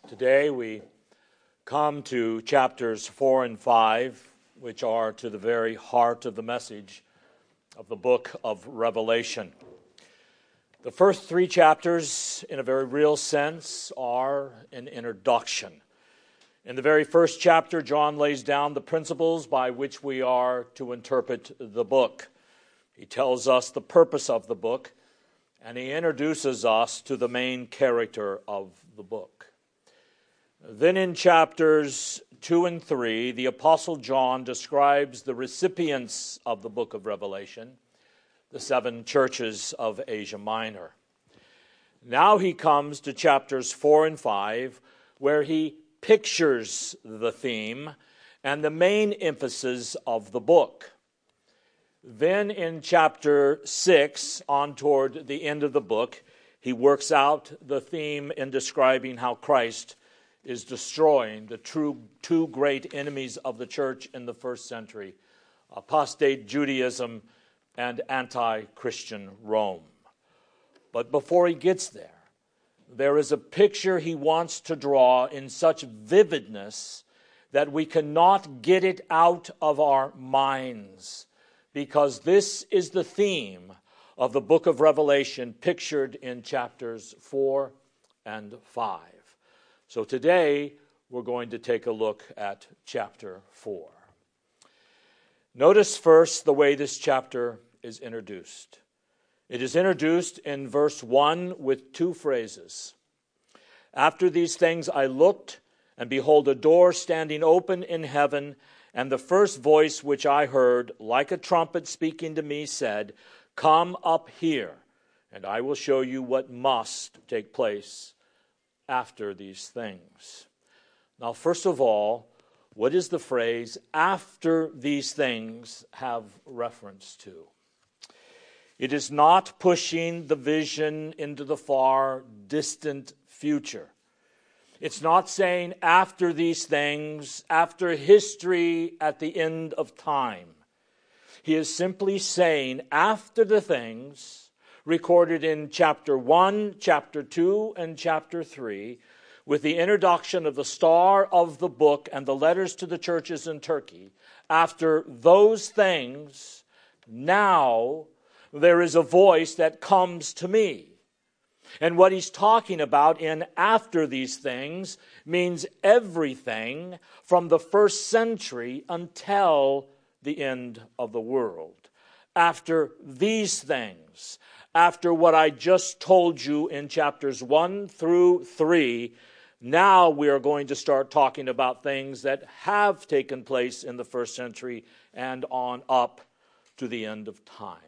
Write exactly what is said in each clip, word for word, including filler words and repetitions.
Today we come to chapters four and five, which are to the very heart of the message of the book of Revelation. The first three chapters, in a very real sense, are an introduction. In the very first chapter, John lays down the principles by which we are to interpret the book. He tells us the purpose of the book, and he introduces us to the main character of the book. Then in chapters two and three, the Apostle John describes the recipients of the book of Revelation, the seven churches of Asia Minor. Now he comes to chapters four and five, where he pictures the theme and the main emphasis of the book. Then in chapter six, on toward the end of the book, he works out the theme in describing how Christ is destroying the true two great enemies of the church in the first century, apostate Judaism and anti-Christian Rome. But before he gets there, there is a picture he wants to draw in such vividness that we cannot get it out of our minds, because this is the theme of the book of Revelation pictured in chapters four and five. So today, we're going to take a look at chapter four. Notice first the way this chapter is introduced. It is introduced in verse one with two phrases. After these things I looked, and behold, a door standing open in heaven, and the first voice which I heard, like a trumpet speaking to me, said, "Come up here, and I will show you what must take place after these things." Now, first of all, what is the phrase "after these things" have reference to? It is not pushing the vision into the far distant future. It's not saying after these things, after history at the end of time. He is simply saying after the things recorded in chapter one, chapter two, and chapter three, with the introduction of the star of the book and the letters to the churches in Turkey. After those things, now there is a voice that comes to me. And what he's talking about in after these things means everything from the first century until the end of the world. After these things, after what I just told you in chapters one through three, now we are going to start talking about things that have taken place in the first century and on up to the end of time.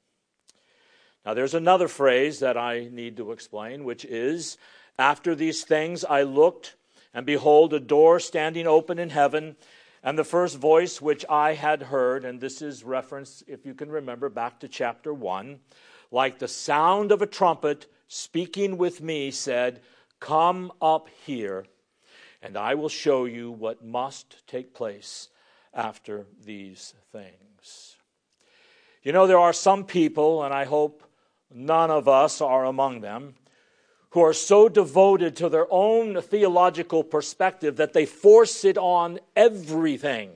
Now there's another phrase that I need to explain, which is, after these things I looked, and behold, a door standing open in heaven, and the first voice which I had heard, and this is reference, if you can remember, back to chapter one, like the sound of a trumpet speaking with me, said, "Come up here, and I will show you what must take place after these things." You know, there are some people, and I hope none of us are among them, who are so devoted to their own theological perspective that they force it on everything.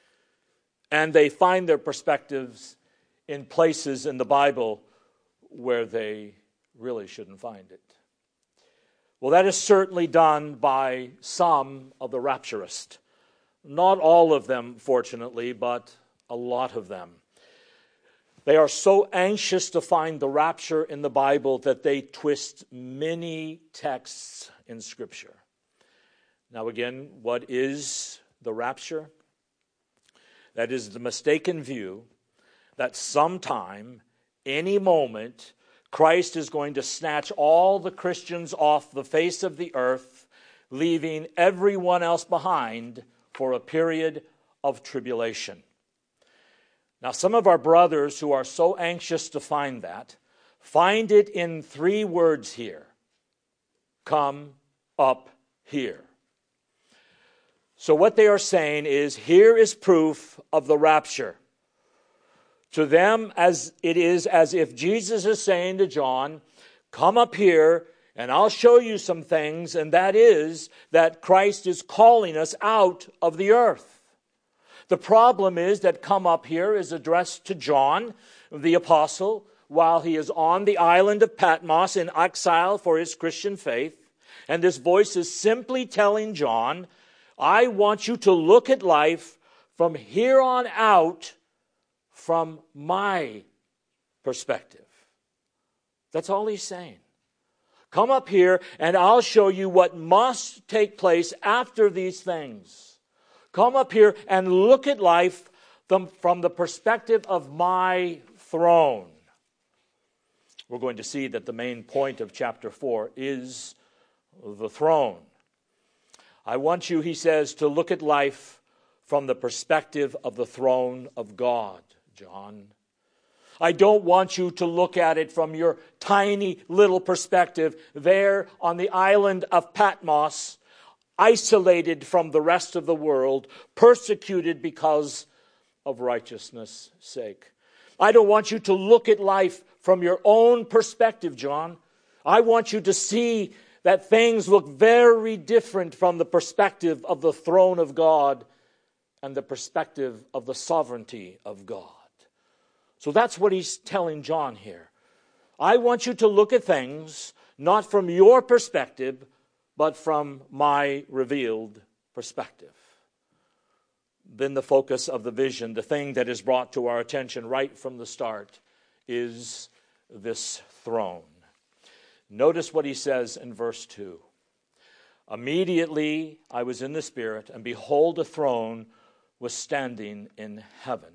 And they find their perspectives in places in the Bible where they really shouldn't find it. Well, that is certainly done by some of the rapturists. Not all of them, fortunately, but a lot of them. They are so anxious to find the rapture in the Bible that they twist many texts in Scripture. Now again, what is the rapture? That is the mistaken view that sometime, any moment, Christ is going to snatch all the Christians off the face of the earth, leaving everyone else behind for a period of tribulation. Now, some of our brothers who are so anxious to find that, find it in three words here. Come up here. So what they are saying is, here is proof of the rapture. To them, as it is as if Jesus is saying to John, come up here And I'll show you some things, and that is that Christ is calling us out of the earth. The problem is that come up here is addressed to John, the apostle, while he is on the island of Patmos in exile for his Christian faith. And this voice is simply telling John, I want you to look at life from here on out from my perspective. That's all he's saying. Come up here and I'll show you what must take place after these things. Come up here and look at life from the perspective of my throne. We're going to see that the main point of chapter four is the throne. I want you, he says, to look at life from the perspective of the throne of God, John. I don't want you to look at it from your tiny little perspective there on the island of Patmos, isolated from the rest of the world, persecuted because of righteousness' sake. I don't want you to look at life from your own perspective, John. I want you to see that things look very different from the perspective of the throne of God and the perspective of the sovereignty of God. So that's what he's telling John here. I want you to look at things not from your perspective, but from my revealed perspective. Then the focus of the vision, the thing that is brought to our attention right from the start, is this throne. Notice what he says in verse two. Immediately I was in the Spirit, and behold, a throne was standing in heaven.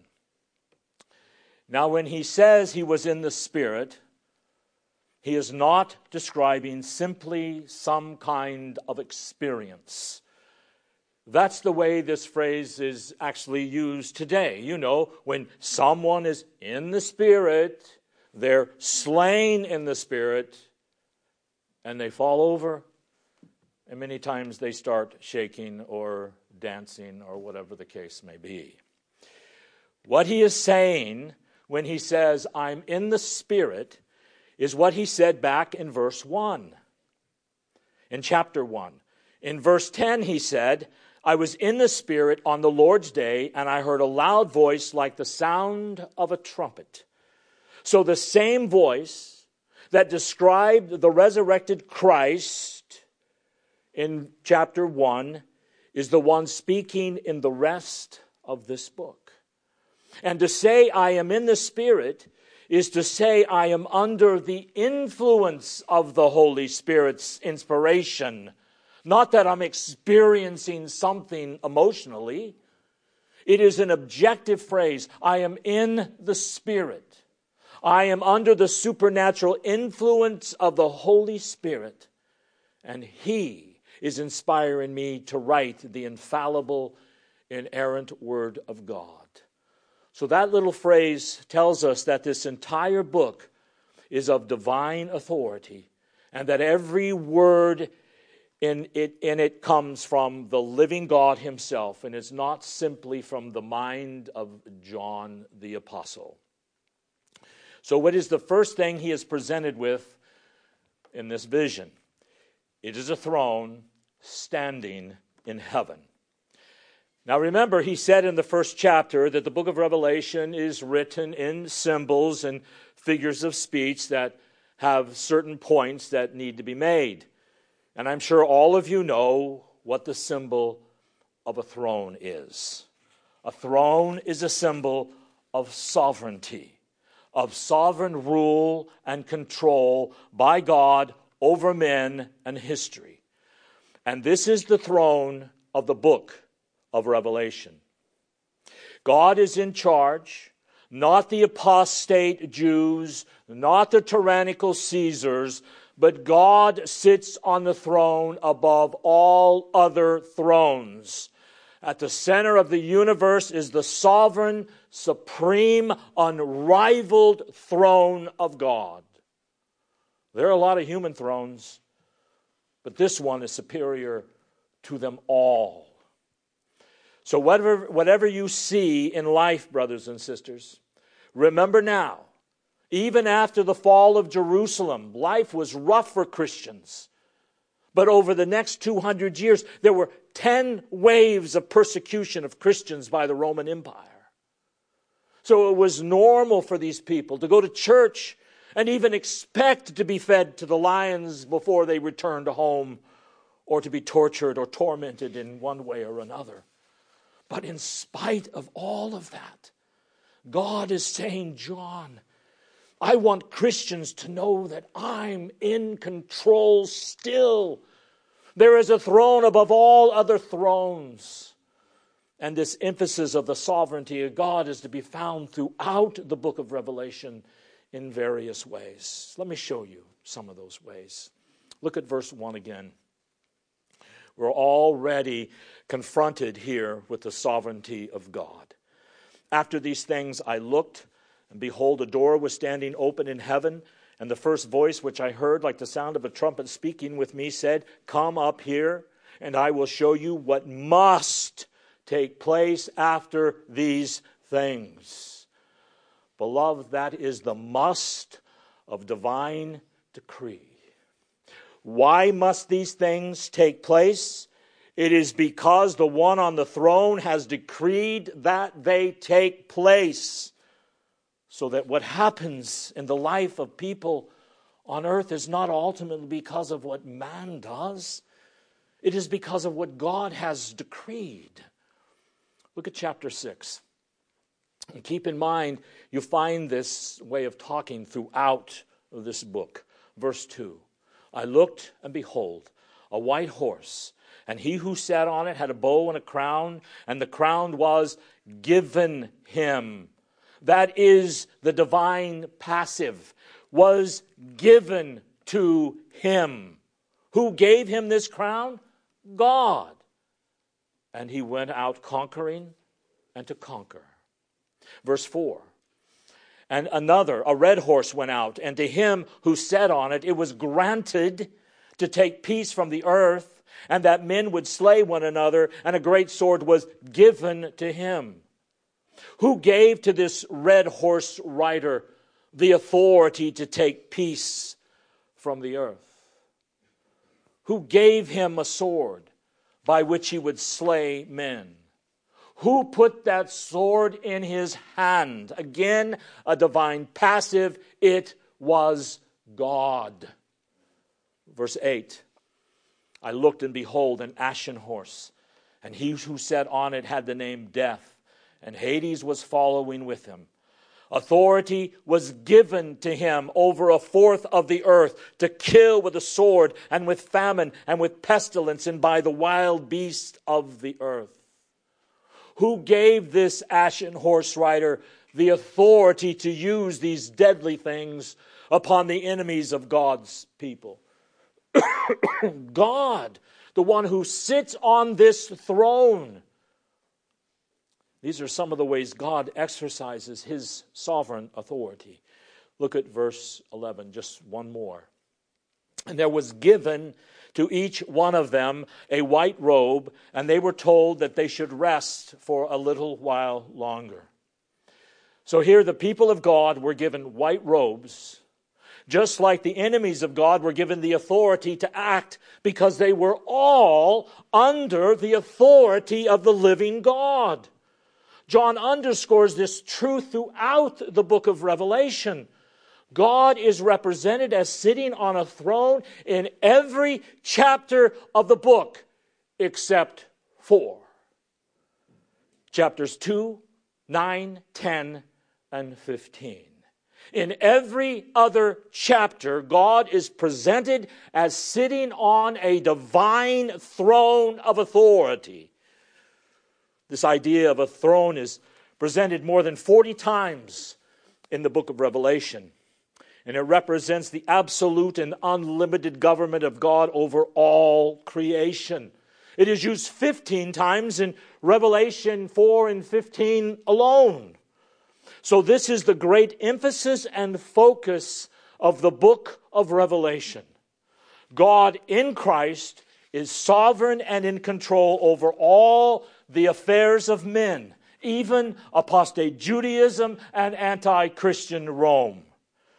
Now, when he says he was in the Spirit, he is not describing simply some kind of experience. That's the way this phrase is actually used today. You know, when someone is in the Spirit, they're slain in the Spirit, and they fall over, and many times they start shaking or dancing or whatever the case may be. What he is saying when he says, I'm in the Spirit, is what he said back in verse one, in chapter one. In verse ten, he said, I was in the Spirit on the Lord's day, and I heard a loud voice like the sound of a trumpet. So the same voice that described the resurrected Christ in chapter one is the one speaking in the rest of this book. And to say I am in the Spirit is to say I am under the influence of the Holy Spirit's inspiration. Not that I'm experiencing something emotionally. It is an objective phrase. I am in the Spirit. I am under the supernatural influence of the Holy Spirit. And He is inspiring me to write the infallible, inerrant Word of God. So that little phrase tells us that this entire book is of divine authority, and that every word in it, in it comes from the living God himself, and is not simply from the mind of John the Apostle. So what is the first thing he is presented with in this vision? It is a throne standing in heaven. Now remember, he said in the first chapter that the book of Revelation is written in symbols and figures of speech that have certain points that need to be made. And I'm sure all of you know what the symbol of a throne is. A throne is a symbol of sovereignty, of sovereign rule and control by God over men and history. And this is the throne of the book of Revelation. God is in charge, not the apostate Jews, not the tyrannical Caesars, but God sits on the throne above all other thrones. At the center of the universe is the sovereign, supreme, unrivaled throne of God. There are a lot of human thrones, but this one is superior to them all. So whatever, whatever you see in life, brothers and sisters, remember now, Even after the fall of Jerusalem, life was rough for Christians. But over the next two hundred years, there were ten waves of persecution of Christians by the Roman Empire. So it was normal for these people to go to church and even expect to be fed to the lions before they returned home, or to be tortured or tormented in one way or another. But in spite of all of that, God is saying, John, I want Christians to know that I'm in control still. There is a throne above all other thrones. And this emphasis of the sovereignty of God is to be found throughout the book of Revelation in various ways. Let me show you some of those ways. Look at verse one again. We're already confronted here with the sovereignty of God. After these things I looked, and behold, a door was standing open in heaven, and the first voice which I heard, like the sound of a trumpet speaking with me, said, Come up here, and I will show you what must take place after these things. Beloved, that is the must of divine decree. Why must these things take place? It is because the one on the throne has decreed that they take place. So that what happens in the life of people on earth is not ultimately because of what man does. It is because of what God has decreed. Look at chapter six. And keep in mind, you find this way of talking throughout this book. Verse two. I looked, and behold, a white horse, and he who sat on it had a bow and a crown, and the crown was given him. That is the divine passive, was given to him. Who gave him this crown? God. And he went out conquering and to conquer. Verse four. And another, a red horse, went out, and to him who sat on it, it was granted to take peace from the earth, and that men would slay one another, and a great sword was given to him. Who gave to this red horse rider the authority to take peace from the earth? Who gave him a sword by which he would slay men? Who put that sword in his hand? Again, a divine passive. It was God. Verse eight. I looked, and behold, an ashen horse, and he who sat on it had the name Death, and Hades was following with him. Authority was given to him over a fourth of the earth to kill with a sword, and with famine, and with pestilence, and by the wild beasts of the earth. Who gave this ashen horse rider the authority to use these deadly things upon the enemies of God's people? God, the one who sits on this throne. These are some of the ways God exercises his sovereign authority. Look at verse eleven, just one more. And there was given to each one of them a white robe, and they were told that they should rest for a little while longer. So here the people of God were given white robes, just like the enemies of God were given the authority to act, because they were all under the authority of the living God. John underscores this truth throughout the book of Revelation. God is represented as sitting on a throne in every chapter of the book except four. Chapters two, nine, ten, and fifteen. In every other chapter, God is presented as sitting on a divine throne of authority. This idea of a throne is presented more than forty times in the book of Revelation. And it represents the absolute and unlimited government of God over all creation. It is used fifteen times in Revelation four and fifteen alone. So this is the great emphasis and focus of the book of Revelation. God in Christ is sovereign and in control over all the affairs of men, even apostate Judaism and anti-Christian Rome.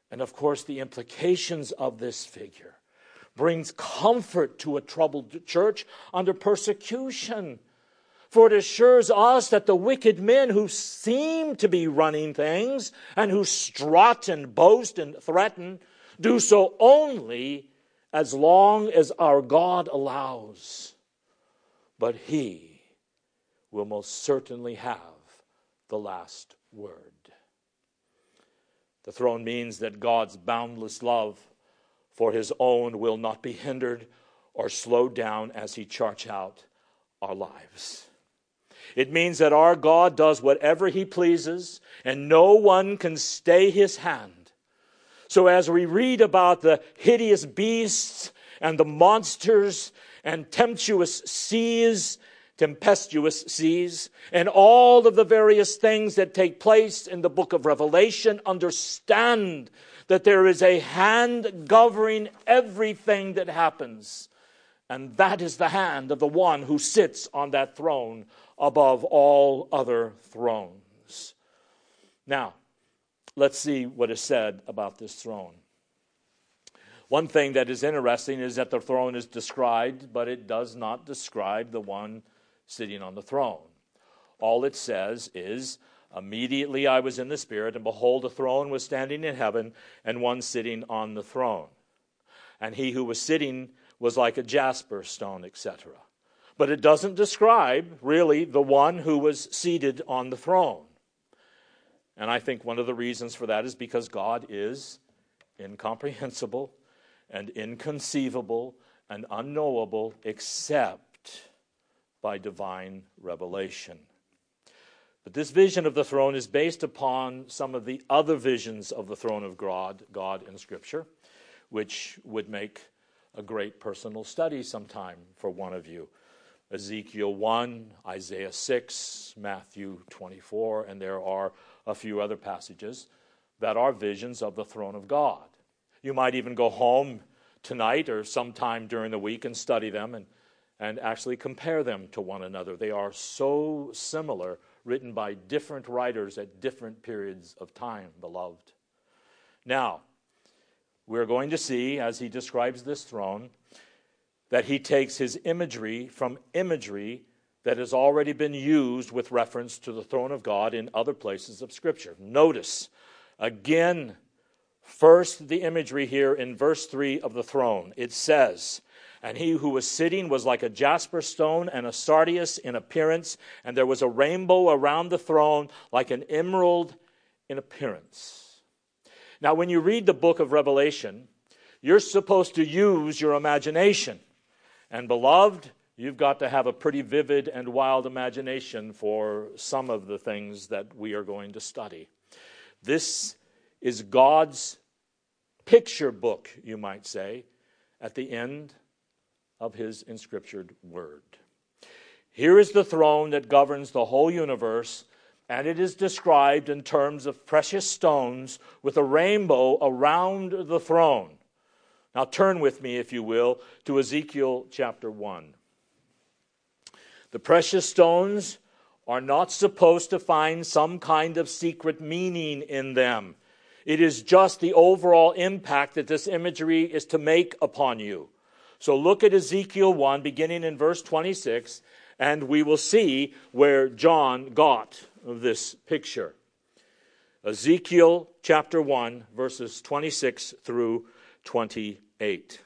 And of course, the implications of this figure brings comfort to a troubled church under persecution. For it assures us that the wicked men who seem to be running things and who strut and boast and threaten do so only as long as our God allows. But He will most certainly have the last word. The throne means that God's boundless love for His own will not be hindered or slowed down as He charts out our lives. It means that our God does whatever He pleases, and no one can stay His hand. So as we read about the hideous beasts and the monsters and tempestuous seas, tempestuous seas, and all of the various things that take place in the book of Revelation, understand that there is a hand governing everything that happens. And that is the hand of the one who sits on that throne above all other thrones. Now, let's see what is said about this throne. One thing that is interesting is that the throne is described, but it does not describe the one sitting on the throne. All it says is, immediately I was in the Spirit, and behold, a throne was standing in heaven, and one sitting on the throne. And he who was sitting was like a jasper stone, et cetera. But it doesn't describe, really, the one who was seated on the throne. And I think one of the reasons for that is because God is incomprehensible and inconceivable and unknowable except by divine revelation. But this vision of the throne is based upon some of the other visions of the throne of God, God in Scripture, which would make a great personal study sometime for one of you. Ezekiel one, Isaiah six, Matthew twenty-four, and there are a few other passages that are visions of the throne of God. You might even go home tonight or sometime during the week and study them and, and actually compare them to one another. They are so similar, written by different writers at different periods of time, beloved. Now, we're going to see, as he describes this throne, that he takes his imagery from imagery that has already been used with reference to the throne of God in other places of Scripture. Notice, again, first the imagery here in verse three of the throne. It says, and he who was sitting was like a jasper stone and a sardius in appearance, and there was a rainbow around the throne like an emerald in appearance. Now, when you read the book of Revelation, you're supposed to use your imagination. And beloved, you've got to have a pretty vivid and wild imagination for some of the things that we are going to study. This is God's picture book, you might say, at the end of his inscriptured word. Here is the throne that governs the whole universe, and it is described in terms of precious stones with a rainbow around the throne. Now turn with me, if you will, to Ezekiel chapter one. The precious stones are not supposed to find some kind of secret meaning in them. It is just the overall impact that this imagery is to make upon you. So look at Ezekiel one, beginning in verse twenty-six, and we will see where John got this picture. Ezekiel chapter one, verses twenty-six through twenty-eight.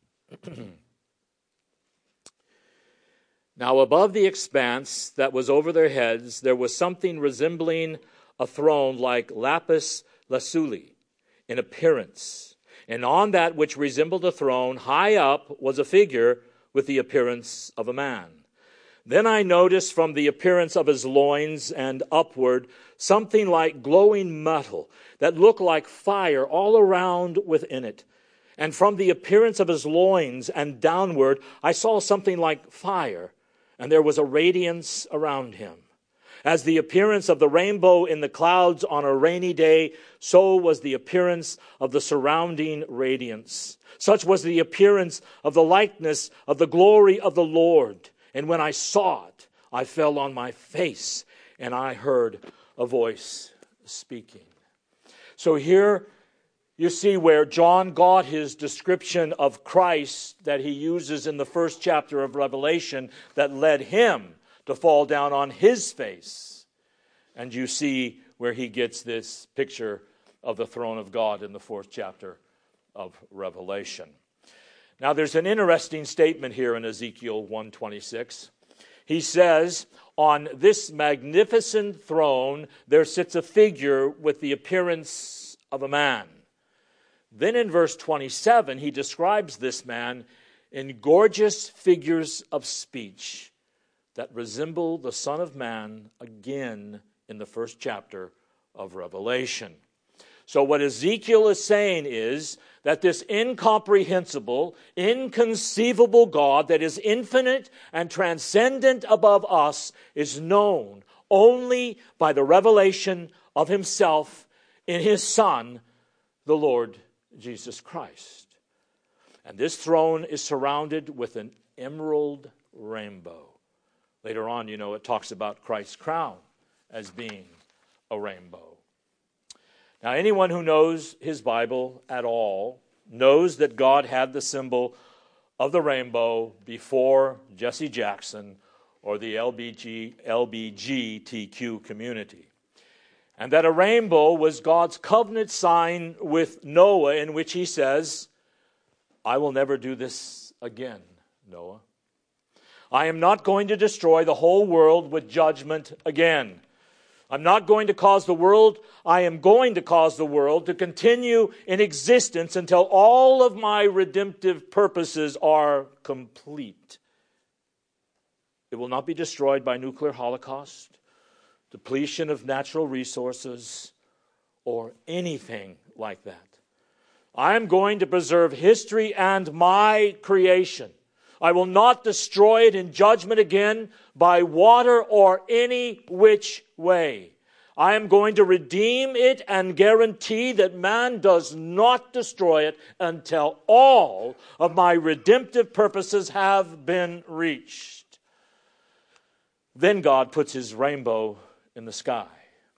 Now above the expanse that was over their heads, there was something resembling a throne like lapis lazuli in appearance. And on that which resembled a throne, high up was a figure with the appearance of a man. Then I noticed from the appearance of his loins and upward something like glowing metal that looked like fire all around within it. And from the appearance of his loins and downward, I saw something like fire, and there was a radiance around him. As the appearance of the rainbow in the clouds on a rainy day, so was the appearance of the surrounding radiance. Such was the appearance of the likeness of the glory of the Lord. And when I saw it, I fell on my face, and I heard a voice speaking. So here You see where John got his description of Christ that he uses in the first chapter of Revelation that led him to fall down on his face. And you see where he gets this picture of the throne of God in the fourth chapter of Revelation. Now there's an interesting statement here in Ezekiel one twenty-six. He says, on this magnificent throne there sits a figure with the appearance of a man. Then in verse twenty-seven, he describes this man in gorgeous figures of speech that resemble the Son of Man again in the first chapter of Revelation. So what Ezekiel is saying is that this incomprehensible, inconceivable God that is infinite and transcendent above us is known only by the revelation of himself in his Son, the Lord Jesus Christ. And this throne is surrounded with an emerald rainbow. Later on, you know, it talks about Christ's crown as being a rainbow. Now, anyone who knows his Bible at all knows that God had the symbol of the rainbow before Jesse Jackson or the L B G T Q community. And that a rainbow was God's covenant sign with Noah, in which he says, I will never do this again, Noah. I am not going to destroy the whole world with judgment again. I'm not going to cause the world, I am going to cause the world to continue in existence until all of my redemptive purposes are complete. It will not be destroyed by nuclear holocaust, depletion of natural resources, or anything like that. I am going to preserve history and my creation. I will not destroy it in judgment again by water or any which way. I am going to redeem it and guarantee that man does not destroy it until all of my redemptive purposes have been reached. Then God puts his rainbow in the sky.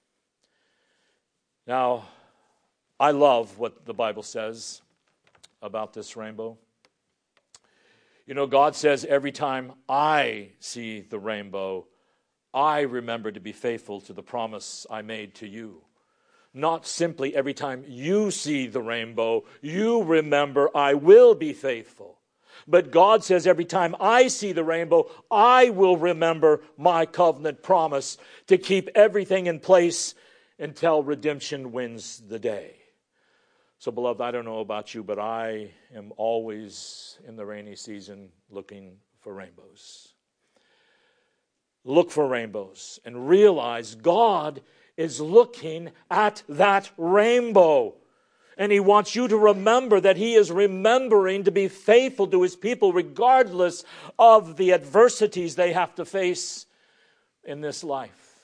Now, I love what the Bible says about this rainbow. You know, God says every time I see the rainbow, I remember to be faithful to the promise I made to you. Not simply every time you see the rainbow, you remember I will be faithful. But God says every time I see the rainbow, I will remember my covenant promise to keep everything in place until redemption wins the day. So, beloved, I don't know about you, but I am always in the rainy season looking for rainbows. Look for rainbows and realize God is looking at that rainbow. And he wants you to remember that he is remembering to be faithful to his people regardless of the adversities they have to face in this life.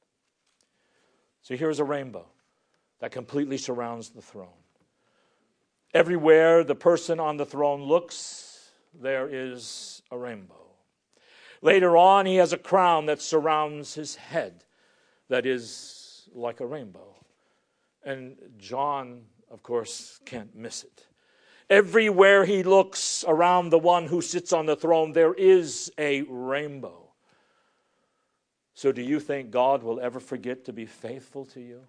So here's a rainbow that completely surrounds the throne. Everywhere the person on the throne looks, there is a rainbow. Later on, he has a crown that surrounds his head that is like a rainbow. And John, of course, can't miss it. Everywhere he looks around the one who sits on the throne, there is a rainbow. So do you think God will ever forget to be faithful to you?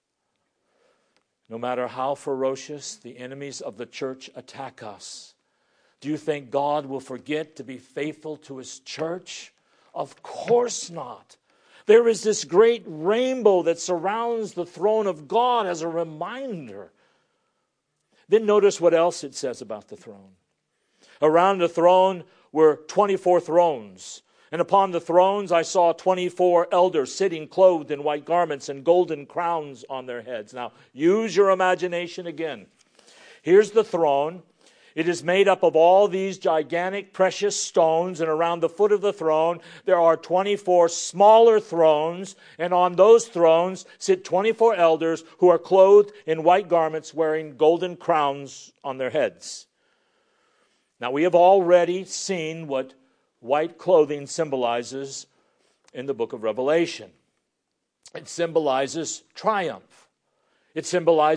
No matter how ferocious the enemies of the church attack us, do you think God will forget to be faithful to his church? Of course not. There is this great rainbow that surrounds the throne of God as a reminder. Then notice what else it says about the throne. Around the throne were twenty-four thrones. And upon the thrones I saw twenty-four elders sitting clothed in white garments and golden crowns on their heads. Now, use your imagination again. Here's the throne. It is made up of all these gigantic precious stones, and around the foot of the throne there are twenty-four smaller thrones, and on those thrones sit twenty-four elders who are clothed in white garments wearing golden crowns on their heads. Now, we have already seen what white clothing symbolizes in the book of Revelation. It symbolizes triumph. It symbolizes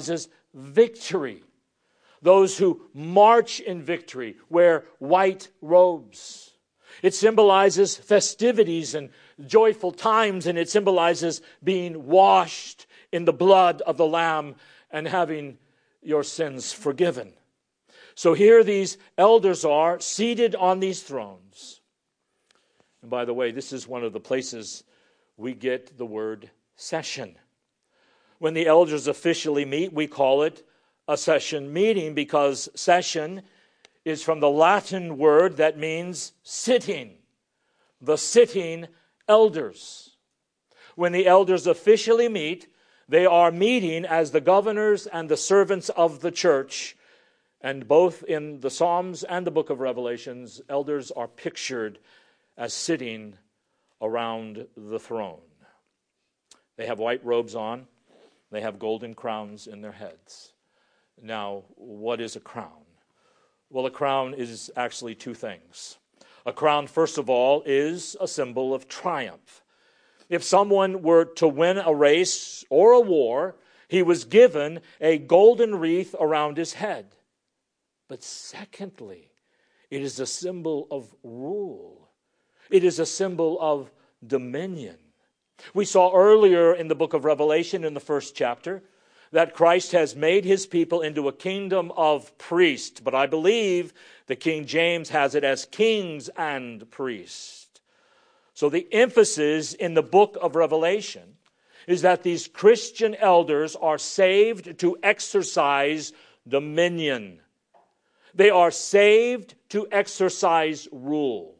victory. Those who march in victory wear white robes. It symbolizes festivities and joyful times, and it symbolizes being washed in the blood of the Lamb and having your sins forgiven. So here these elders are seated on these thrones. And by the way, this is one of the places we get the word session. When the elders officially meet, we call it a session meeting, because session is from the Latin word that means sitting. The sitting elders. When the elders officially meet, they are meeting as the governors and the servants of the church. And both in the Psalms and the book of Revelations, elders are pictured as sitting around the throne. They have white robes on. They have golden crowns in their heads. Now, what is a crown? Well, a crown is actually two things. A crown, first of all, is a symbol of triumph. If someone were to win a race or a war, he was given a golden wreath around his head. But secondly, it is a symbol of rule. It is a symbol of dominion. We saw earlier in the book of Revelation, in the first chapter, that Christ has made his people into a kingdom of priests. But I believe the King James has it as kings and priests. So the emphasis in the book of Revelation is that these Christian elders are saved to exercise dominion. They are saved to exercise rule.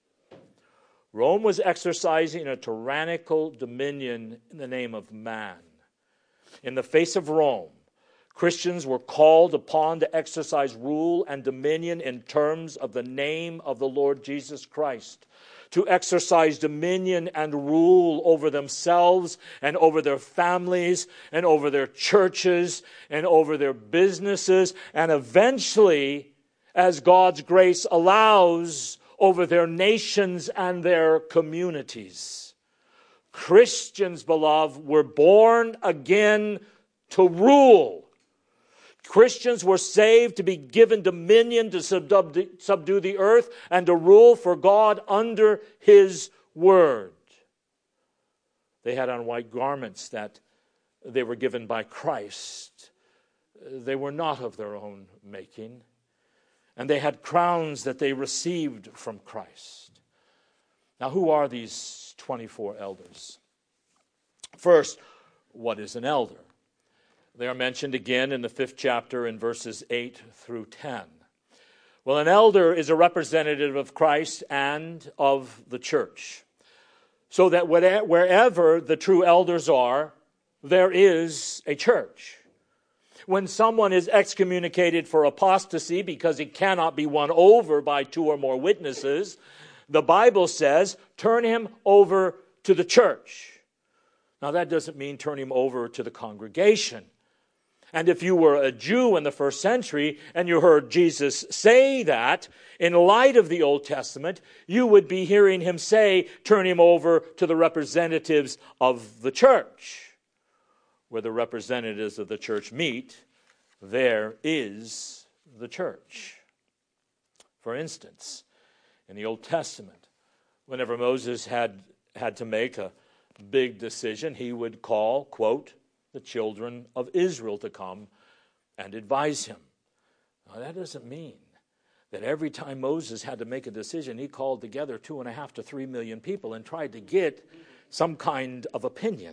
Rome was exercising a tyrannical dominion in the name of man. In the face of Rome, Christians were called upon to exercise rule and dominion in terms of the name of the Lord Jesus Christ, to exercise dominion and rule over themselves and over their families and over their churches and over their businesses, and eventually, as God's grace allows, over their nations and their communities. Christians, beloved, were born again to rule. Christians were saved to be given dominion to subdue, subdue the earth and to rule for God under his word. They had on white garments that they were given by Christ. They were not of their own making. And they had crowns that they received from Christ. Now, who are these twenty-four elders? First, what is an elder? They are mentioned again in the fifth chapter in verses eight through ten. Well, an elder is a representative of Christ and of the church. So that wherever the true elders are, there is a church. When someone is excommunicated for apostasy because he cannot be won over by two or more witnesses, the Bible says, turn him over to the church. Now, that doesn't mean turn him over to the congregation. And if you were a Jew in the first century and you heard Jesus say that, in light of the Old Testament, you would be hearing him say, turn him over to the representatives of the church. Where the representatives of the church meet, there is the church. For instance, in the Old Testament, whenever Moses had, had to make a big decision, he would call, quote, the children of Israel to come and advise him. Now, that doesn't mean that every time Moses had to make a decision, he called together two and a half to three million people and tried to get some kind of opinion.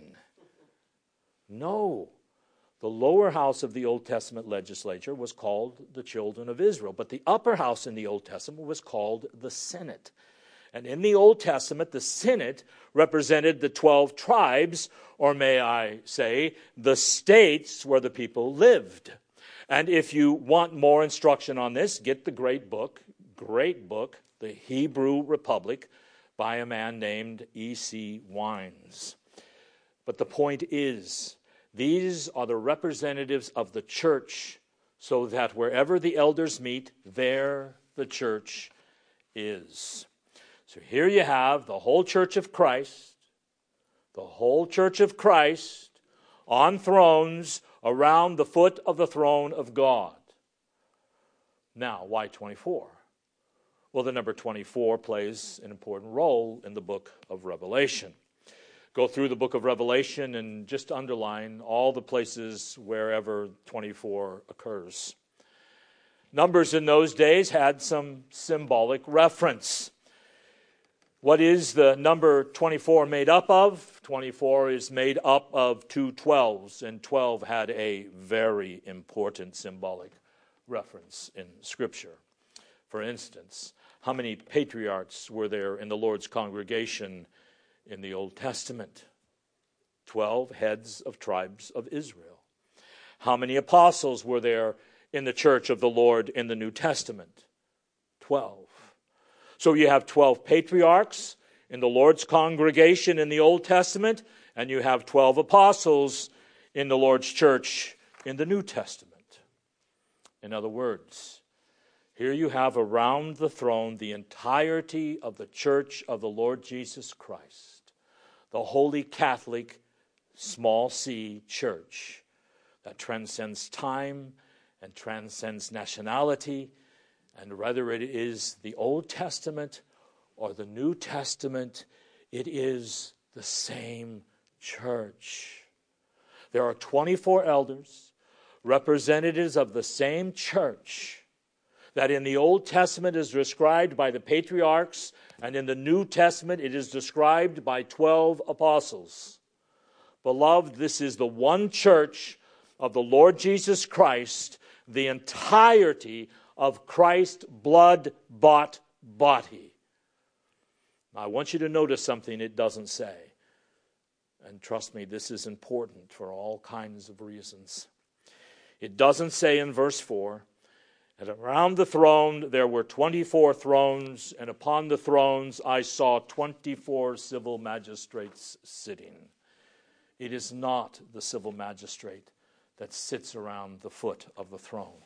No. The lower house of the Old Testament legislature was called the children of Israel, but the upper house in the Old Testament was called the Senate. And in the Old Testament, the Senate represented the twelve tribes, or may I say, the states where the people lived. And if you want more instruction on this, get the great book, great book, The Hebrew Republic, by a man named E C Wines. But the point is, these are the representatives of the church, so that wherever the elders meet, there the church is. So here you have the whole church of Christ, the whole church of Christ on thrones around the foot of the throne of God. Now, why twenty-four? Well, the number twenty-four plays an important role in the book of Revelation. Go through the book of Revelation and just underline all the places wherever twenty-four occurs. Numbers in those days had some symbolic reference. What is the number twenty-four made up of? twenty-four is made up of two twelves, and twelve had a very important symbolic reference in Scripture. For instance, how many patriarchs were there in the Lord's congregation in the Old Testament? Twelve heads of tribes of Israel. How many apostles were there in the church of the Lord in the New Testament? Twelve. So you have twelve patriarchs in the Lord's congregation in the Old Testament, and you have twelve apostles in the Lord's church in the New Testament. In other words, here you have around the throne the entirety of the church of the Lord Jesus Christ, the Holy Catholic small c church that transcends time and transcends nationality, and whether it is the Old Testament or the New Testament, it is the same church. There are twenty-four elders, representatives of the same church that in the Old Testament is described by the patriarchs, and in the New Testament it is described by twelve apostles. Beloved, this is the one church of the Lord Jesus Christ, the entirety of Christ's blood-bought body. Now, I want you to notice something it doesn't say. And trust me, this is important for all kinds of reasons. It doesn't say in verse four, and around the throne there were twenty-four thrones, and upon the thrones I saw twenty-four civil magistrates sitting. It is not the civil magistrate that sits around the foot of the throne.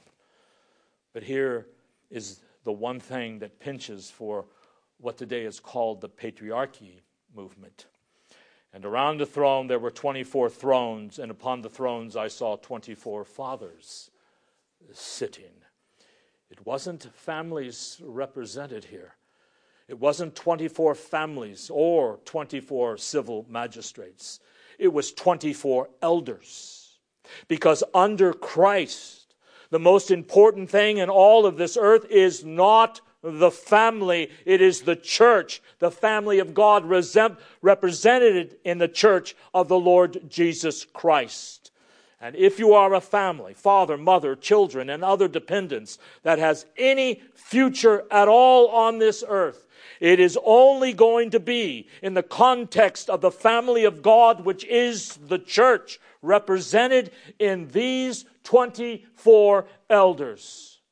But here is the one thing that pinches for what today is called the patriarchy movement. And around the throne there were twenty-four thrones, and upon the thrones I saw twenty-four fathers sitting. It wasn't families represented here. It wasn't twenty-four families or twenty-four civil magistrates. It was twenty-four elders. Because under Christ, the most important thing in all of this earth is not the family, it is the church, the family of God represented in the church of the Lord Jesus Christ. And if you are a family, father, mother, children, and other dependents that has any future at all on this earth, it is only going to be in the context of the family of God, which is the church, represented in these twenty-four elders.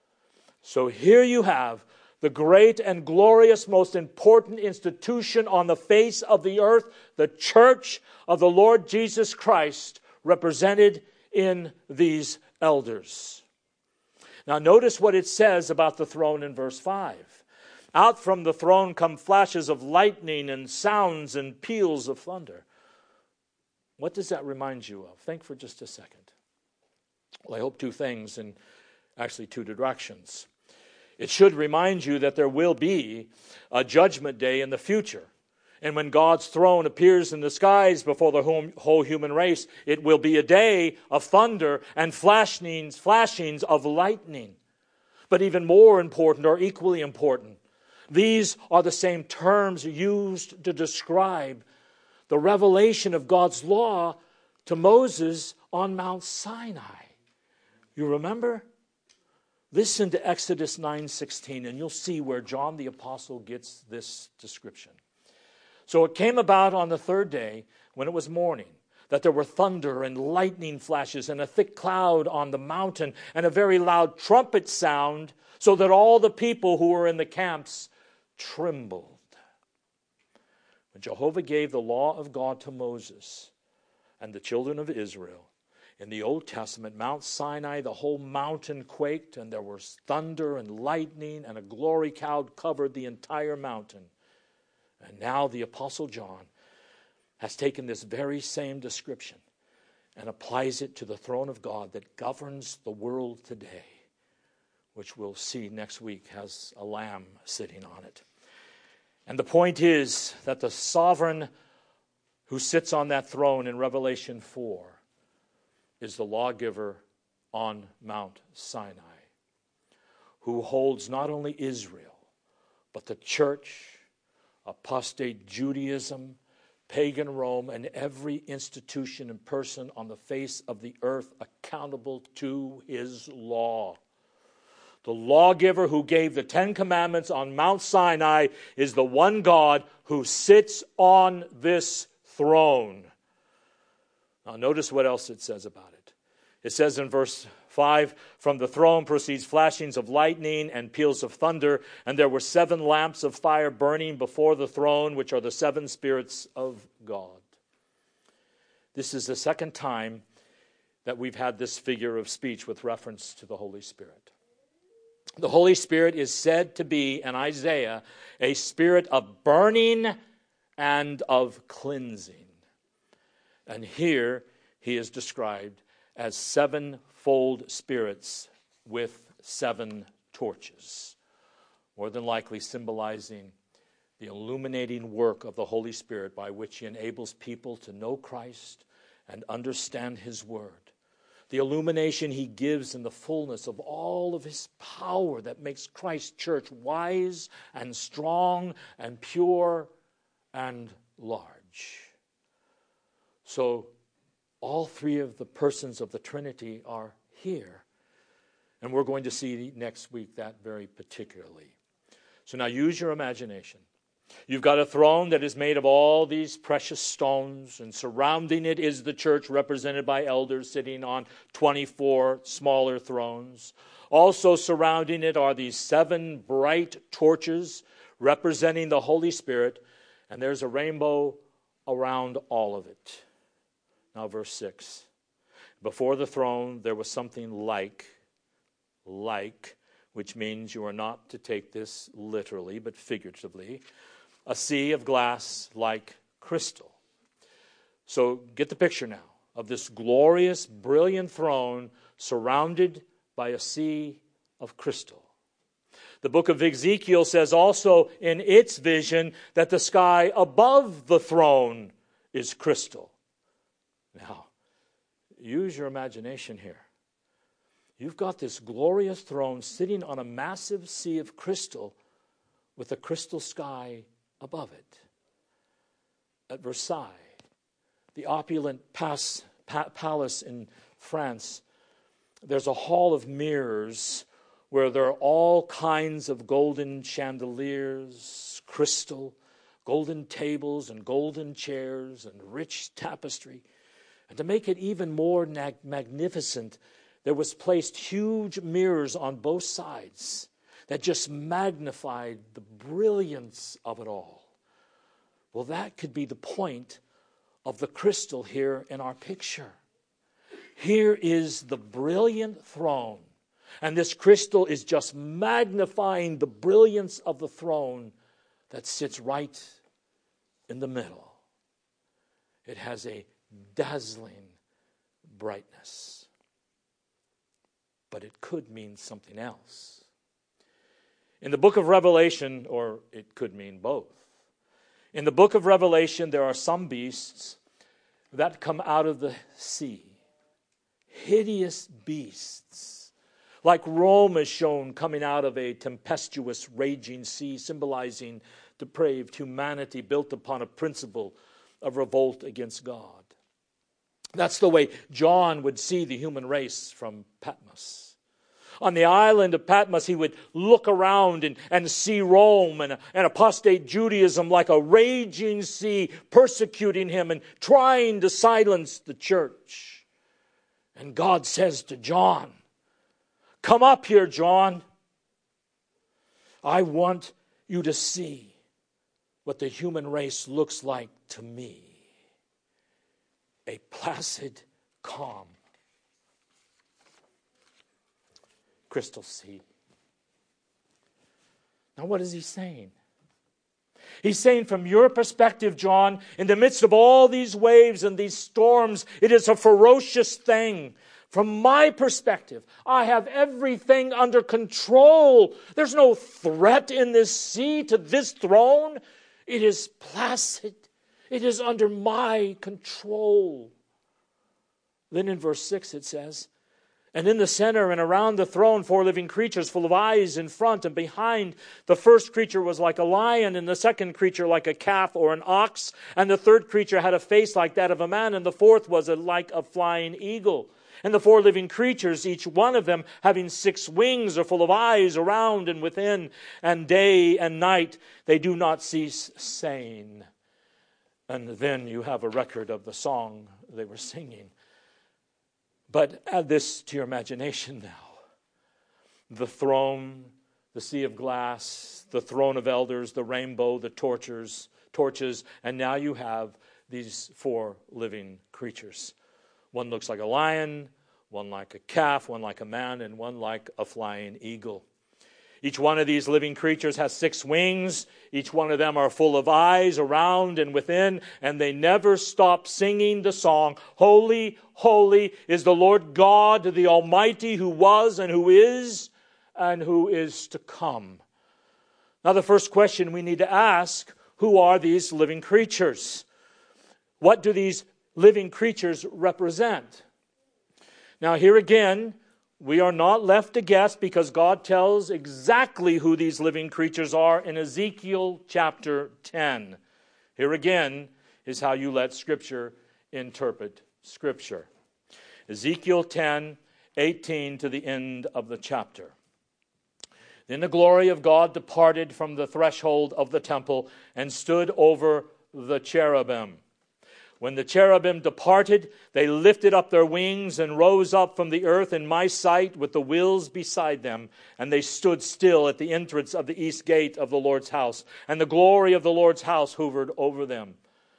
So here you have the great and glorious, most important institution on the face of the earth, the church of the Lord Jesus Christ, represented in these elders. Now notice what it says about the throne in verse five. Out from the throne come flashes of lightning and sounds and peals of thunder. What does that remind you of? Think for just a second. Well, I hope two things, and actually two directions. It should remind you that there will be a judgment day in the future. And when God's throne appears in the skies before the whole human race, it will be a day of thunder and flashings, flashings of lightning. But even more important, or equally important, these are the same terms used to describe the revelation of God's law to Moses on Mount Sinai. You remember? Listen to Exodus nine sixteen, and you'll see where John the Apostle gets this description. So it came about on the third day, when it was morning, that there were thunder and lightning flashes and a thick cloud on the mountain and a very loud trumpet sound, so that all the people who were in the camps trembled. When Jehovah gave the law of God to Moses and the children of Israel, in the Old Testament, Mount Sinai, the whole mountain quaked, and there was thunder and lightning, and a glory cloud covered the entire mountain. And now the Apostle John has taken this very same description, and applies it to the throne of God that governs the world today, which we'll see next week has a lamb sitting on it. And the point is that the sovereign who sits on that throne in Revelation four is the lawgiver on Mount Sinai, who holds not only Israel, but the church, apostate Judaism, pagan Rome, and every institution and person on the face of the earth accountable to his law. The lawgiver who gave the Ten Commandments on Mount Sinai is the one God who sits on this throne. Now notice what else it says about it. It says in verse five, from the throne proceeds flashings of lightning and peals of thunder, and there were seven lamps of fire burning before the throne, which are the seven spirits of God. This is the second time that we've had this figure of speech with reference to the Holy Spirit. The Holy Spirit is said to be, in Isaiah, a spirit of burning and of cleansing. And here he is described as sevenfold spirits with seven torches, more than likely symbolizing the illuminating work of the Holy Spirit by which he enables people to know Christ and understand his word. The illumination he gives in the fullness of all of his power that makes Christ's church wise and strong and pure and large. So all three of the persons of the Trinity are here. And we're going to see next week that very particularly. So now use your imagination. You've got a throne that is made of all these precious stones, and surrounding it is the church represented by elders sitting on twenty-four smaller thrones. Also surrounding it are these seven bright torches representing the Holy Spirit, and there's a rainbow around all of it. Now verse six. Before the throne there was something like, like, which means you are not to take this literally but figuratively, a sea of glass like crystal. So get the picture now of this glorious, brilliant throne surrounded by a sea of crystal. The book of Ezekiel says also in its vision that the sky above the throne is crystal. Now, use your imagination here. You've got this glorious throne sitting on a massive sea of crystal with a crystal sky above it. At Versailles, the opulent pas, pa, palace in France, there's a hall of mirrors where there are all kinds of golden chandeliers, crystal, golden tables and golden chairs and rich tapestry. And to make it even more nag- magnificent, there was placed huge mirrors on both sides that just magnified the brilliance of it all. Well, that could be the point of the crystal here in our picture. Here is the brilliant throne, and this crystal is just magnifying the brilliance of the throne that sits right in the middle. It has a dazzling brightness. But it could mean something else. In the book of Revelation, or it could mean both. In the book of Revelation, there are some beasts that come out of the sea. Hideous beasts. Like Rome is shown coming out of a tempestuous, raging sea, symbolizing depraved humanity built upon a principle of revolt against God. That's the way John would see the human race from Patmos. On the island of Patmos, he would look around and, and see Rome and, and apostate Judaism like a raging sea persecuting him and trying to silence the church. And God says to John, "Come up here, John. I want you to see what the human race looks like to me. A placid calm. Crystal sea." Now what is he saying? He's saying, from your perspective, John, in the midst of all these waves and these storms, it is a ferocious thing. From my perspective, I have everything under control. There's no threat in this sea to this throne. It is placid. It is under my control. Then in verse six it says, and in the center and around the throne, four living creatures full of eyes in front and behind. The first creature was like a lion, and the second creature like a calf or an ox. And the third creature had a face like that of a man, and the fourth was a, like a flying eagle. And the four living creatures, each one of them having six wings, are full of eyes around and within. And day and night they do not cease saying. And then you have a record of the song they were singing. But add this to your imagination now. The throne, the sea of glass, the throne of elders, the rainbow, the torches, torches, and now you have these four living creatures. One looks like a lion, one like a calf, one like a man, and one like a flying eagle. Each one of these living creatures has six wings. Each one of them are full of eyes around and within, and they never stop singing the song, Holy, holy is the Lord God, the Almighty, who was and who is and who is to come. Now the first question we need to ask, who are these living creatures? What do these living creatures represent? Now here again, we are not left to guess, because God tells exactly who these living creatures are in Ezekiel chapter ten. Here again is how you let Scripture interpret Scripture. Ezekiel ten, eighteen to the end of the chapter. Then the glory of God departed from the threshold of the temple and stood over the cherubim. When the cherubim departed, they lifted up their wings and rose up from the earth in my sight with the wheels beside them. And they stood still at the entrance of the east gate of the Lord's house. And the glory of the Lord's house hovered over them.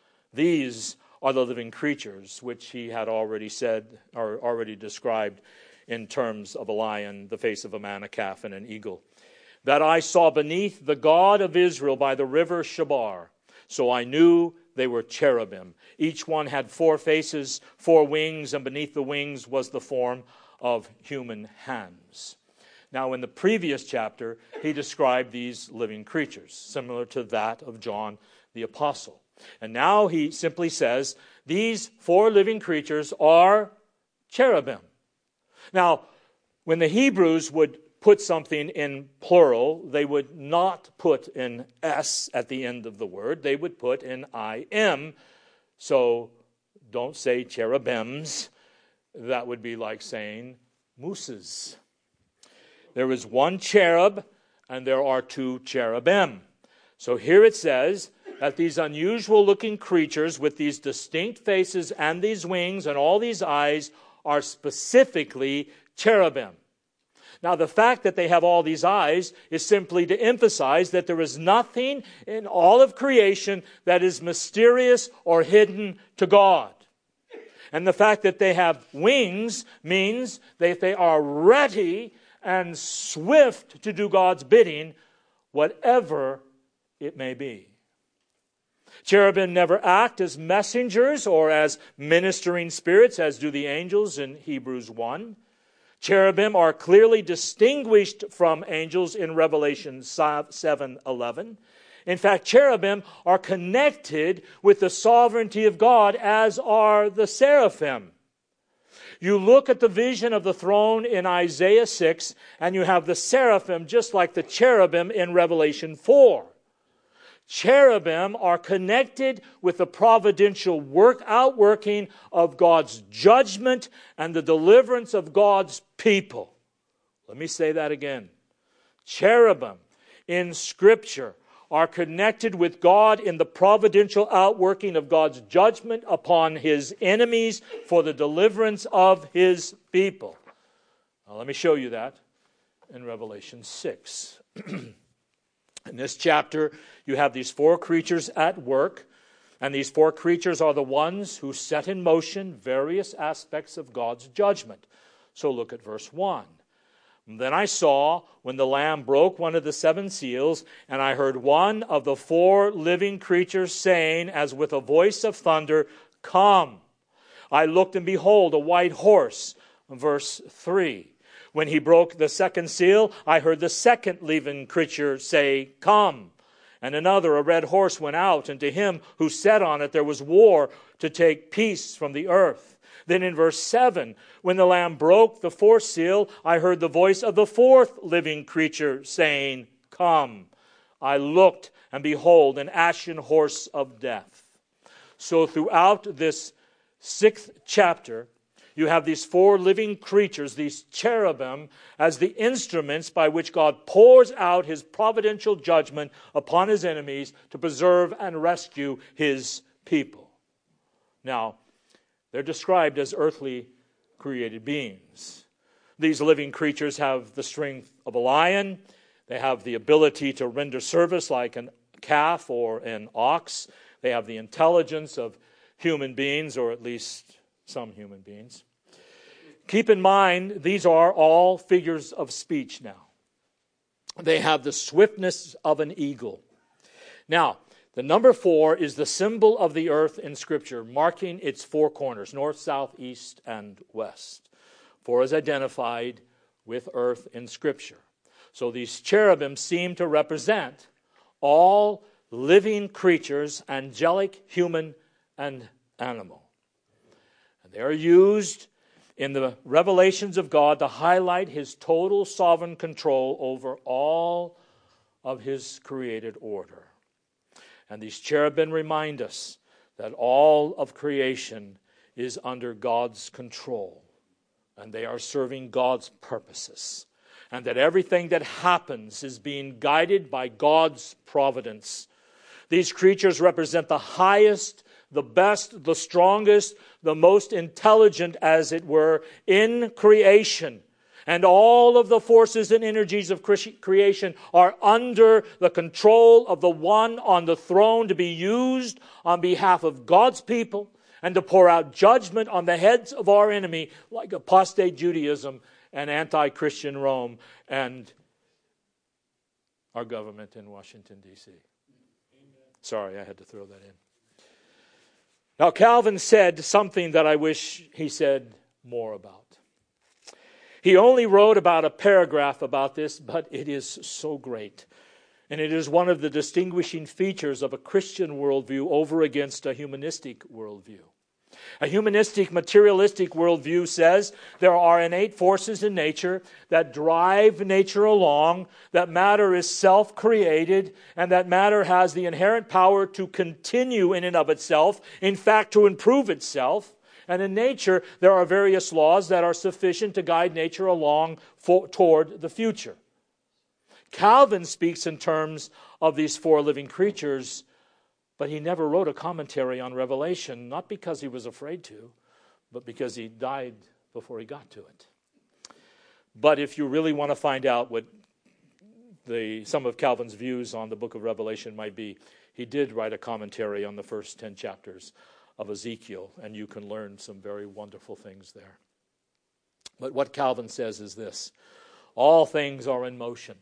These are the living creatures which he had already said, or already described in terms of a lion, the face of a man, a calf, and an eagle. That I saw beneath the God of Israel by the river Shabar. So I knew they were cherubim. Each one had four faces, four wings, and beneath the wings was the form of human hands. Now, in the previous chapter, he described these living creatures, similar to that of John the Apostle. And now he simply says, these four living creatures are cherubim. Now, when the Hebrews would put something in plural, they would not put an S at the end of the word. They would put an I M. So don't say cherubims. That would be like saying mooses. There is one cherub and there are two cherubim. So here it says that these unusual looking creatures with these distinct faces and these wings and all these eyes are specifically cherubim. Now, the fact that they have all these eyes is simply to emphasize that there is nothing in all of creation that is mysterious or hidden to God. And the fact that they have wings means that they are ready and swift to do God's bidding, whatever it may be. Cherubim never act as messengers or as ministering spirits, as do the angels in Hebrews one. Cherubim are clearly distinguished from angels in Revelation seven eleven. In fact, cherubim are connected with the sovereignty of God, as are the seraphim. You look at the vision of the throne in Isaiah six, and you have the seraphim just like the cherubim in Revelation four. Cherubim are connected with the providential work outworking of God's judgment and the deliverance of God's people. Let me say that again. Cherubim in Scripture are connected with God in the providential outworking of God's judgment upon His enemies for the deliverance of His people. Now let me show you that in Revelation six. In this chapter, you have these four creatures at work, and these four creatures are the ones who set in motion various aspects of God's judgment. So look at verse one. Then I saw when the Lamb broke one of the seven seals, and I heard one of the four living creatures saying, as with a voice of thunder, "Come." I looked, and behold, a white horse. Verse three. When he broke the second seal, I heard the second living creature say, "Come." And another, a red horse, went out, and to him who sat on it there was war to take peace from the earth. Then in verse seven, when the Lamb broke the fourth seal, I heard the voice of the fourth living creature saying, "Come." I looked, and behold, an ashen horse of death. So throughout this sixth chapter, you have these four living creatures, these cherubim, as the instruments by which God pours out his providential judgment upon his enemies to preserve and rescue his people. Now, they're described as earthly created beings. These living creatures have the strength of a lion. They have the ability to render service like a calf or an ox. They have the intelligence of human beings, or at least some human beings. Keep in mind, these are all figures of speech now. They have the swiftness of an eagle. Now, the number four is the symbol of the earth in Scripture, marking its four corners, north, south, east, and west. Four is identified with earth in Scripture. So these cherubim seem to represent all living creatures, angelic, human, and animal. And they are used in the revelations of God to highlight his total sovereign control over all of his created order. And these cherubim remind us that all of creation is under God's control, and they are serving God's purposes, and that everything that happens is being guided by God's providence. These creatures represent the highest, the best, the strongest, the most intelligent, as it were, in creation. And all of the forces and energies of creation are under the control of the one on the throne to be used on behalf of God's people and to pour out judgment on the heads of our enemy, like apostate Judaism and anti-Christian Rome and our government in Washington, D C Sorry, I had to throw that in. Now, Calvin said something that I wish he said more about. He only wrote about a paragraph about this, but it is so great. And it is one of the distinguishing features of a Christian worldview over against a humanistic worldview. A humanistic, materialistic worldview says there are innate forces in nature that drive nature along, that matter is self-created, and that matter has the inherent power to continue in and of itself, in fact, to improve itself. And in nature, there are various laws that are sufficient to guide nature along for, toward the future. Calvin speaks in terms of these four living creatures, but he never wrote a commentary on Revelation, not because he was afraid to, but because he died before he got to it. But if you really want to find out what the some of Calvin's views on the book of Revelation might be, he did write a commentary on the first ten chapters of Ezekiel, and you can learn some very wonderful things there. But what Calvin says is this: all things are in motion,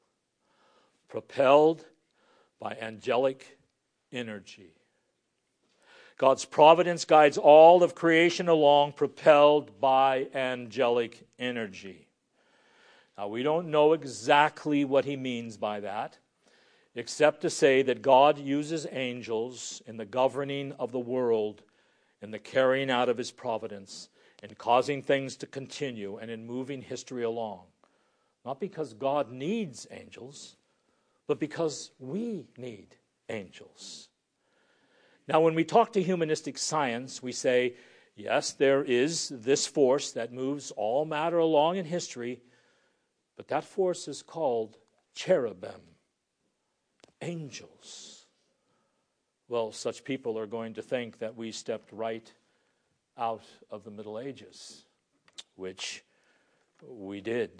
propelled by angelic energy. God's providence guides all of creation along, propelled by angelic energy. Now, we don't know exactly what he means by that, except to say that God uses angels in the governing of the world, in the carrying out of his providence, in causing things to continue, and in moving history along. Not because God needs angels, but because we need angels. Now, when we talk to humanistic science, we say, yes, there is this force that moves all matter along in history, but that force is called cherubim. Angels. Well, such people are going to think that we stepped right out of the Middle Ages, which we did.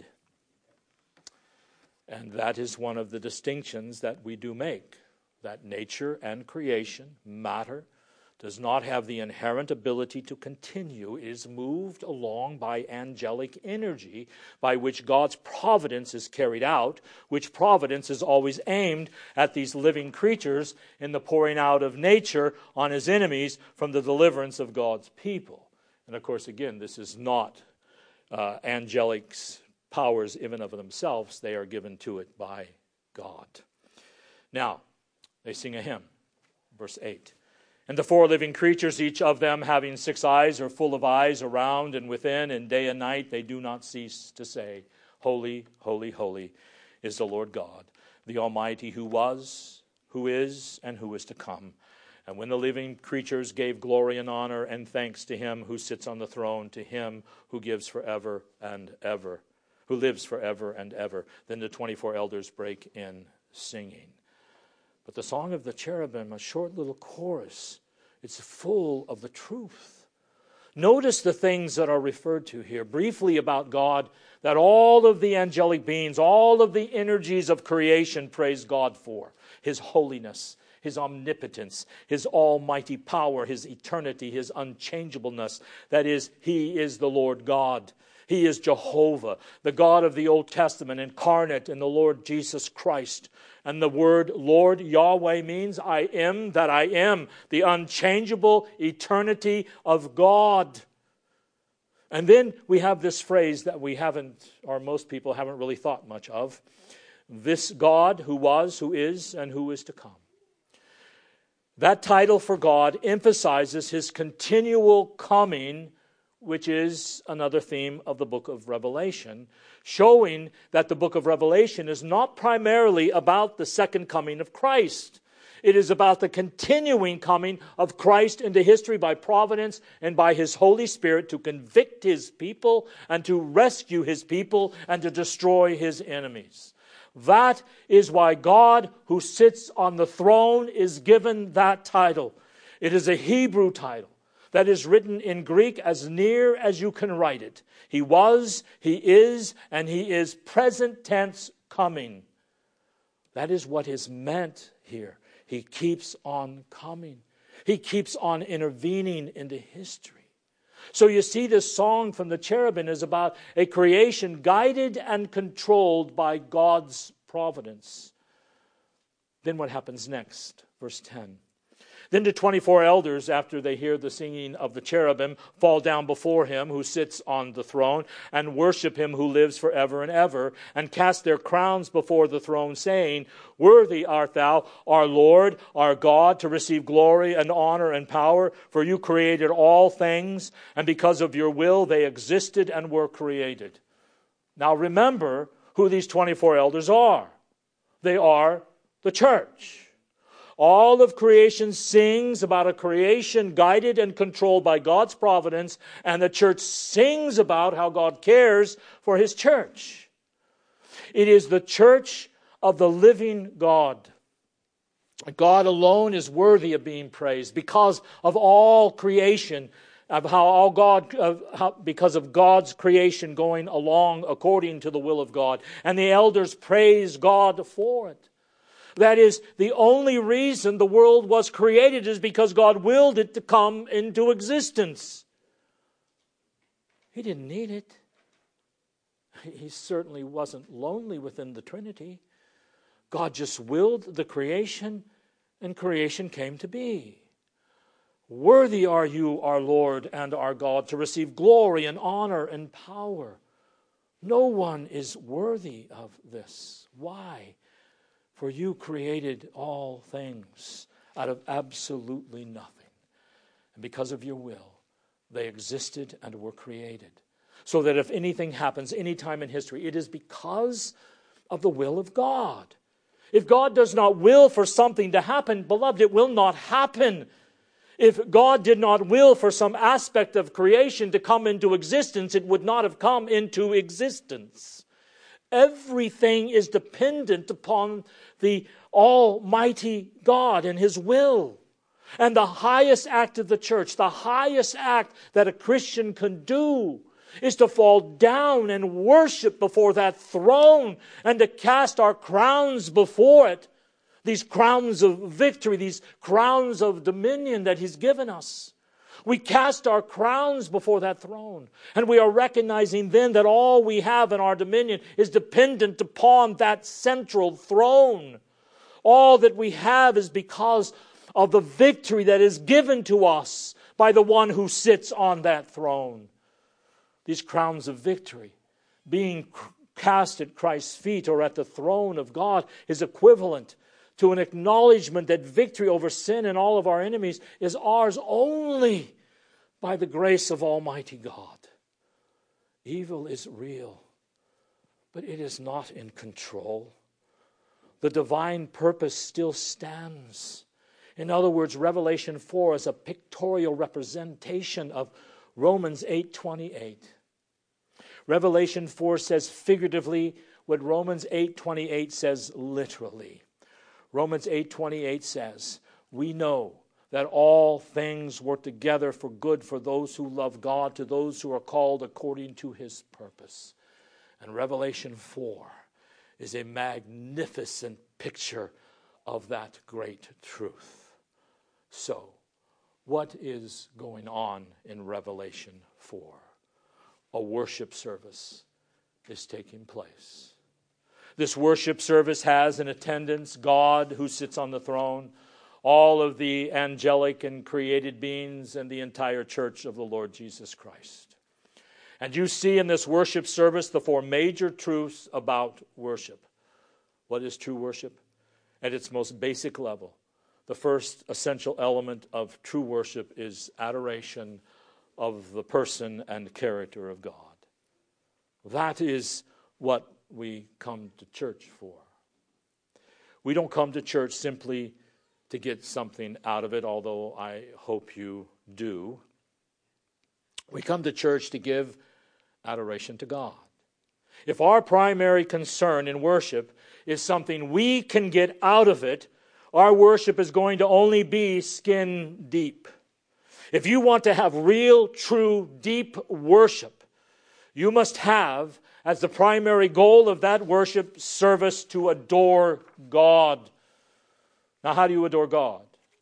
And that is one of the distinctions that we do make, that nature and creation, matter, does not have the inherent ability to continue. It is moved along by angelic energy by which God's providence is carried out, which providence is always aimed at these living creatures in the pouring out of nature on his enemies from the deliverance of God's people. And of course, again, this is not uh, angelic powers even of themselves. They are given to it by God. Now, they sing a hymn, verse eight. And the four living creatures, each of them having six eyes, are full of eyes around and within, and day and night they do not cease to say, Holy, holy, holy is the Lord God, the Almighty, who was, who is, and who is to come. And when the living creatures gave glory and honor and thanks to him who sits on the throne, to him who gives forever and ever, who lives forever and ever, then the twenty-four elders break in singing. But the song of the cherubim, a short little chorus, it's full of the truth. Notice the things that are referred to here. Briefly about God, that all of the angelic beings, all of the energies of creation praise God for. His holiness, his omnipotence, his almighty power, his eternity, his unchangeableness. That is, he is the Lord God. He is Jehovah, the God of the Old Testament, incarnate in the Lord Jesus Christ. And the word Lord, Yahweh, means I am that I am, the unchangeable eternity of God. And then we have this phrase that we haven't, or most people haven't really thought much of. This God who was, who is, and who is to come. That title for God emphasizes his continual coming, which is another theme of the book of Revelation, showing that the book of Revelation is not primarily about the second coming of Christ. It is about the continuing coming of Christ into history by providence and by his Holy Spirit to convict his people and to rescue his people and to destroy his enemies. That is why God, who sits on the throne, is given that title. It is a Hebrew title that is written in Greek as near as you can write it. He was, he is, and he is present tense coming. That is what is meant here. He keeps on coming. He keeps on intervening into history. So you see, this song from the cherubim is about a creation guided and controlled by God's providence. Then what happens next? Verse ten. Then the twenty-four elders, after they hear the singing of the cherubim, fall down before him who sits on the throne and worship him who lives forever and ever, and cast their crowns before the throne, saying, Worthy art thou, our Lord, our God, to receive glory and honor and power, for you created all things, and because of your will they existed and were created. Now remember who these twenty-four elders are. They are the church. All of creation sings about a creation guided and controlled by God's providence, and the church sings about how God cares for his church. It is the church of the living God. God alone is worthy of being praised because of all creation, of how all God, of how, because of God's creation going along according to the will of God. And the elders praise God for it. That is, the only reason the world was created is because God willed it to come into existence. He didn't need it. He certainly wasn't lonely within the Trinity. God just willed the creation, and creation came to be. Worthy are you, our Lord and our God, to receive glory and honor and power. No one is worthy of this. Why? For you created all things out of absolutely nothing. And because of your will, they existed and were created. So that if anything happens any time in history, it is because of the will of God. If God does not will for something to happen, beloved, it will not happen. If God did not will for some aspect of creation to come into existence, it would not have come into existence. Everything is dependent upon the Almighty God and his will. And the highest act of the church, the highest act that a Christian can do, is to fall down and worship before that throne and to cast our crowns before it. these crowns of victory, these crowns of dominion that He's given us. We cast our crowns before that throne, and we are recognizing then that all we have in our dominion is dependent upon that central throne. All that we have is because of the victory that is given to us by the one who sits on that throne. These crowns of victory, being cast at Christ's feet or at the throne of God, is equivalent to an acknowledgement that victory over sin and all of our enemies is ours only by the grace of Almighty God. Evil is real, but it is not in control. The divine purpose still stands. In other words, Revelation four is a pictorial representation of Romans eight twenty-eight. Revelation four says figuratively what Romans eight twenty-eight says literally. Romans eight twenty-eight says, we know that all things work together for good for those who love God, to those who are called according to His purpose. And Revelation four is a magnificent picture of that great truth. So, what is going on in Revelation four? A worship service is taking place. This worship service has in attendance God who sits on the throne, all of the angelic and created beings, and the entire church of the Lord Jesus Christ. And you see in this worship service the four major truths about worship. What is true worship? At its most basic level, the first essential element of true worship is adoration of the person and character of God. That is what we come to church for. We don't come to church simply to get something out of it, although I hope you do. We come to church to give adoration to God. If our primary concern in worship is something we can get out of it, our worship is going to only be skin deep. If you want to have real, true, deep worship, you must have as the primary goal of that worship service to adore God. Now, how do you adore God?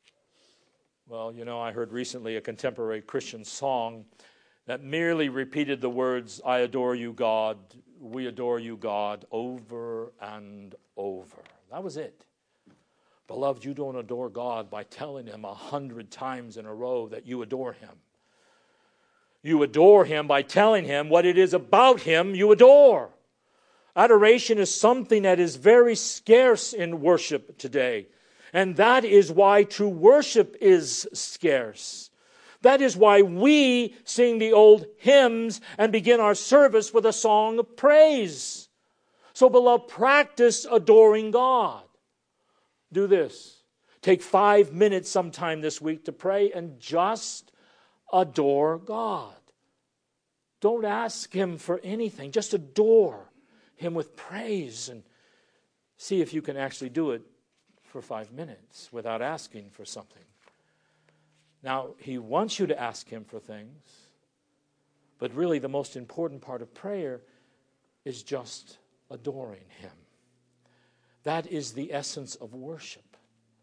Well, you know, I heard recently a contemporary Christian song that merely repeated the words, I adore you, God, we adore you, God, over and over. That was it. Beloved, you don't adore God by telling Him a hundred times in a row that you adore Him. You adore Him by telling Him what it is about Him you adore. Adoration is something that is very scarce in worship today. And that is why true worship is scarce. That is why we sing the old hymns and begin our service with a song of praise. So, beloved, practice adoring God. Do this. Take five minutes sometime this week to pray and just adore God. Don't ask Him for anything. Just adore Him with praise and see if you can actually do it for five minutes without asking for something. Now, He wants you to ask Him for things, but really the most important part of prayer is just adoring Him. That is the essence of worship.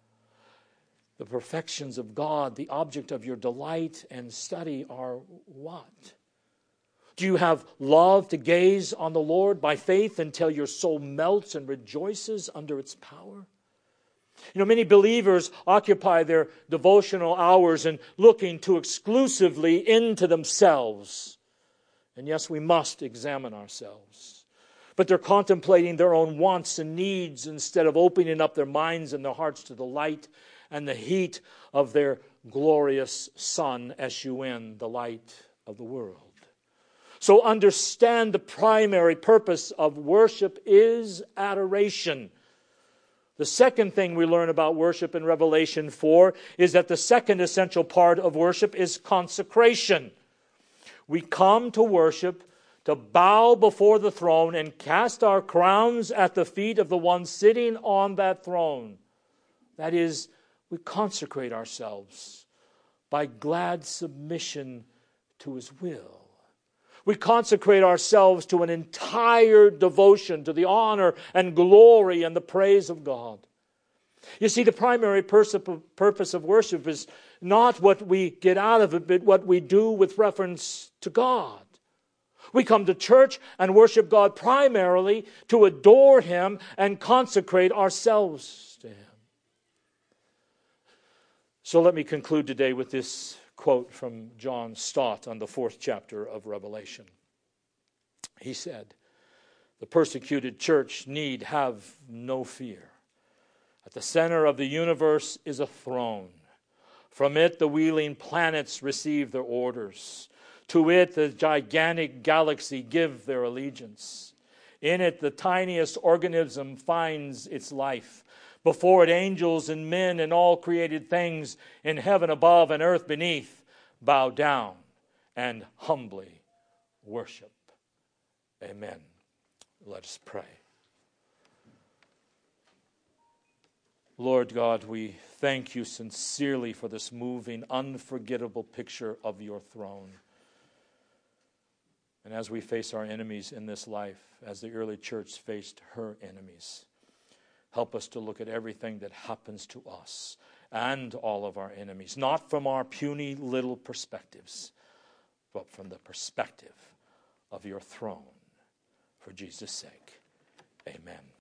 The perfections of God, the object of your delight and study are what? Do you have love to gaze on the Lord by faith until your soul melts and rejoices under its power? You know, many believers occupy their devotional hours in looking too exclusively into themselves. And yes, we must examine ourselves. But they're contemplating their own wants and needs instead of opening up their minds and their hearts to the light and the heat of their glorious Son, S U N, the light of the world. So understand the primary purpose of worship is adoration. The second thing we learn about worship in Revelation four is that the second essential part of worship is consecration. We come to worship to bow before the throne and cast our crowns at the feet of the one sitting on that throne. That is, we consecrate ourselves by glad submission to His will. We consecrate ourselves to an entire devotion to the honor and glory and the praise of God. You see, the primary pers- purpose of worship is not what we get out of it, but what we do with reference to God. We come to church and worship God primarily to adore Him and consecrate ourselves to Him. So let me conclude today with this quote from John Stott on the fourth chapter of Revelation. He said, "The persecuted church need have no fear. At the center of the universe is a throne. From it, the wheeling planets receive their orders. To it, the gigantic galaxy give their allegiance. In it, the tiniest organism finds its life. Before it, angels and men and all created things in heaven above and earth beneath bow down and humbly worship." Amen. Let us pray. Lord God, we thank you sincerely for this moving, unforgettable picture of your throne. And as we face our enemies in this life, as the early church faced her enemies, help us to look at everything that happens to us and all of our enemies, not from our puny little perspectives, but from the perspective of your throne. For Jesus' sake, amen.